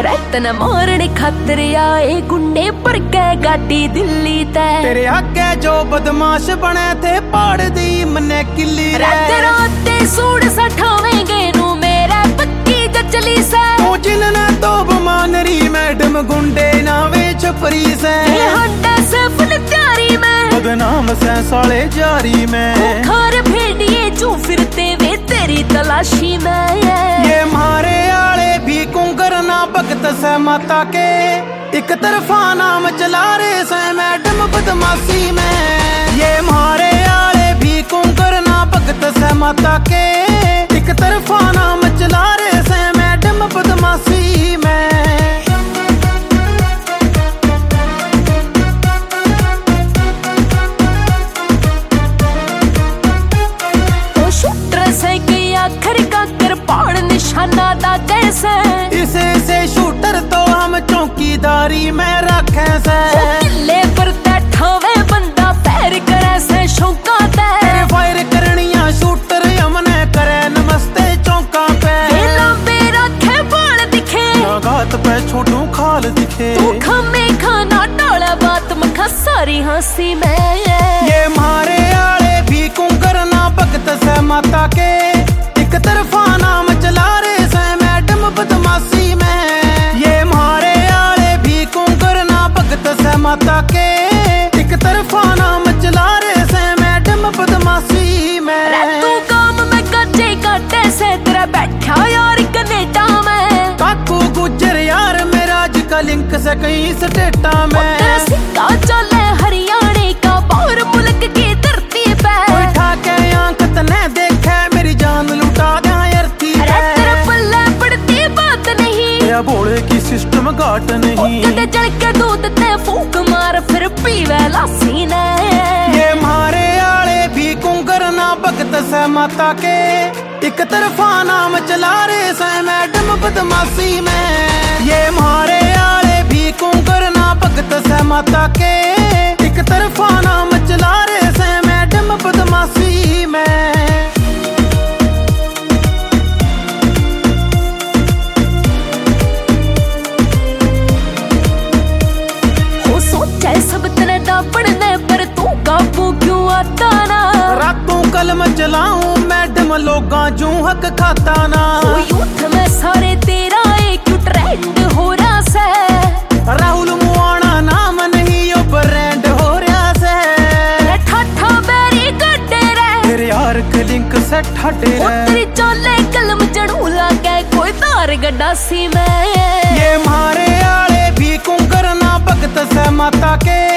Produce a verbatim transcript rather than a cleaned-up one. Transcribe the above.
रतन मारने खातर आए गुंडे पर गए गाड़ी दिल्ली तय। तेरे आगे जो बदमाश बने थे पाड़ दी मने किली रात रात सूड़ सठावेंगे नू मेरा पक्की गचली से। तू जिनने तो बमानरी मैडम गुंडे नावे छपरी से। हंडे से फुल त्यारी में बदनाम से साले जारी में। खार भेड़िए चू फिरते वे तेरी तलाशी में। ये मारे आले भी कुंकर ना भगत से माता के। एक तरफा नाम चला रहे से मैडम बदमाशी में। ये मारे आले भी कुंकर ना भगत से माता के। एक तरफा नाम चला रहे से मैडम बदमाशी में। आखिर का कृपाण निशाना दा कैसे। इसे से शूटर तो हम चौकीदारी में रखे से। किले पर बैठावे बंदा पैर करे से शौका ते। फायर करनिया शूटर हमने करे नमस्ते चौका पे। लंबे रखे बाल दिखे घात पे छोटू खाल दिखे। तू खमे खाना टोला बात मखा सारी हंसी में। ये मारे आले भी कुंकर ना भगत से माता के। एक तरफा नाम चला रहे से मैडम बदमाशी में। ये मारे आले भी कुंकर ना भगत से माता के। एक तरफा नाम चला रहे से मैडम बदमाशी में। तू काम में कच्चे काटे से तेरा बैठा यार कनेडा में। काकू गुजर यार मेरा आज का लिंक से कहीं स्टेटा में। तेरा सिक्का चले हरियाणा का बाहर मुल्क की धरती पे। उठा के आंख तने देखे मेरी जान लुटा दे अर्थी पे। तेरा पल्ले पड़ती बात नहीं या बोले की सिस्टम घाट नहीं। कदे जल के दूध ते फूक मार फिर पीवे लासी ने। ये मारे आले भी कुंकर ना भगत से माता के। एक तरफा नाम चला रहे से मैडम बदमाशी में। ये मारे आले भी कुंकर ना भगत से माता के। एक तरफा नाम चला रहे से मैडम बदमाशी में। हो सोचे सब तेरे दा पढ़ने पर तू काबू क्यों आता ना। रातों कलम चलाऊं मैडम लोगा जू हक खाता ना। यूथ में सारे तेरा एक ट्रेंड हो रहा से। राहुल मुआना नाम नहीं यो ब्रांड हो रहा से। ठाठा बेरी गड्डे रे तेरे यार के लिंक से ठाटे रे। तेरी चोले कलम चढ़ू लागे कोई तार गड्डासी में। ये मारे आले भी कुंकर ना भगत से माता के।